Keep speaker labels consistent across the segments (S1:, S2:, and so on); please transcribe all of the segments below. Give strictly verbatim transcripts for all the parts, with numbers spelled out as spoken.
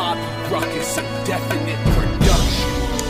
S1: Bobby Ruckus Indefinite Production.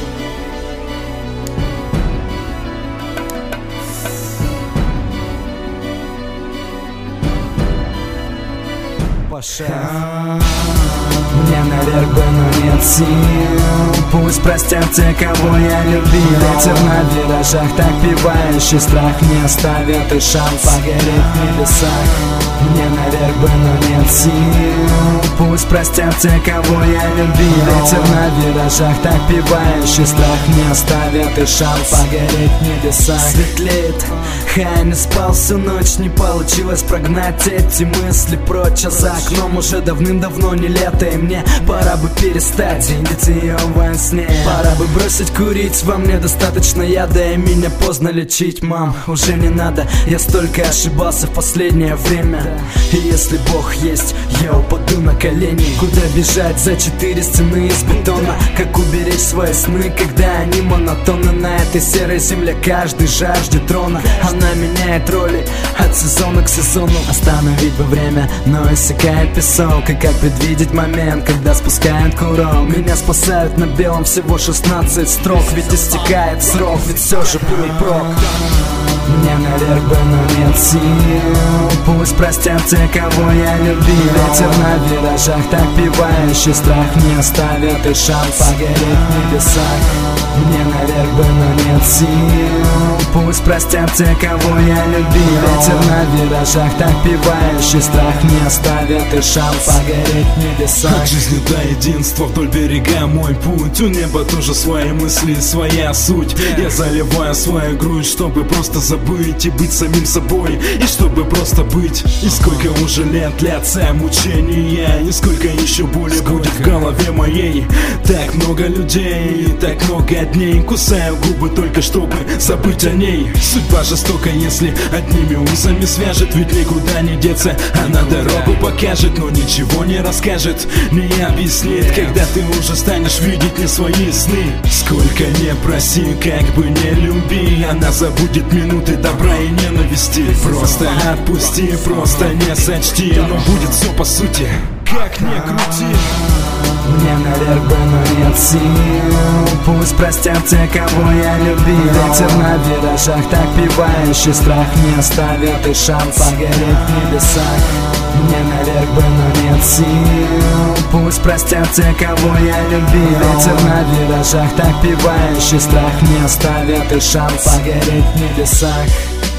S2: Мне наверх бы, но нет сил. Пусть простят те, кого я любил. Ветер на виражах, так пивающий страх не оставит и шанс погореть в небесах. Мне наверх бы, но нет сил. Пусть простят те, кого я любил. Ветер на виражах, так пивающий страх не оставит и шанс погореть в небесах. Светлеет, я не спал всю ночь, не получилось прогнать эти мысли прочь. А за окном уже давным-давно не лето, и мне пора бы перестать видеть ее во сне. Пора бы бросить курить, во мне достаточно яда, и меня поздно лечить, мам, уже не надо. Я столько ошибался в последнее время, и если Бог есть, я упаду на колени. Куда бежать за четыре стены из бетона? Как уберечь свои сны, когда они монотонны? На этой серой земле каждый жаждет трона. Она меняет роли от сезона к сезону. Остановить бы время, но иссякает песок. И как предвидеть момент, когда спускают курок? Меня спасают на белом всего шестнадцать строк. Ведь истекает срок, ведь все же был прок. Мне наверх бы, но нет сил. Пусть простят те, кого я любил. Ветер на виражах, так пивающий страх не оставит и шанс погореть в небесах. Мне наверх бы, но нет сил. Пусть простят те, кого я любил. Ветер на виражах, так пивающий страх не оставит и шанс погореть в небесах.
S3: От жизни до единства вдоль берега мой путь. У неба тоже свои мысли, своя суть. Я заливаю свою грудь, чтобы просто забыть и быть самим собой, и чтобы просто быть. И сколько уже лет длятся мучения, и сколько еще боли будет в голове моей. Так много людей, так много дней. Кусаю губы только чтобы забыть о ней. Судьба жестока, если одними узами свяжет. Ведь никуда не деться, она дорогу покажет, но ничего не расскажет, не объяснит, когда ты уже станешь видеть не свои сны. Сколько не проси, как бы не люби, она забудет минуты добра и ненависти. Просто отпусти, просто не сочти, но будет все по сути, как ни крути.
S2: Мне наверх бы, но нет сил. Пусть простят те, кого я любил. Ветер на виражах, так пивающий страх не оставит и шанс погореть в небесах. Мне наверх бы, но нет сил. Пусть простят те, кого я любил. Ветер на виражах, так пивающий страх не оставит и шанс погореть в небесах.